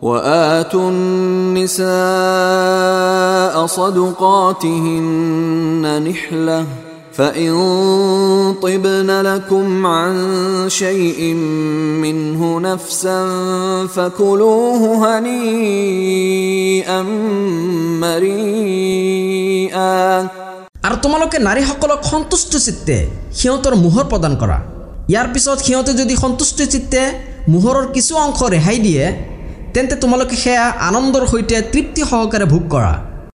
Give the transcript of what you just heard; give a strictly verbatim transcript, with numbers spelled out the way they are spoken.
وآتوا النساء صدقاتهن نحلة فإن طبن لكم عن شيء منه نفسا فكلوه هنيئا مريئا। আর তোমালোকে নারীসকলক সন্তুষ্ট চিত্তে সিহঁতৰ মোহৰ প্ৰদান কৰা। ইয়াৰ পিছত সিহঁতে যদি সন্তুষ্ট চিত্তে মোহৰৰ কিছু অংশ ৰেহাই দিয়ে তেন্তে তোমালোকে সেয়া আনন্দৰ সৈতে তৃপ্তি সহকাৰে ভোগ কৰা।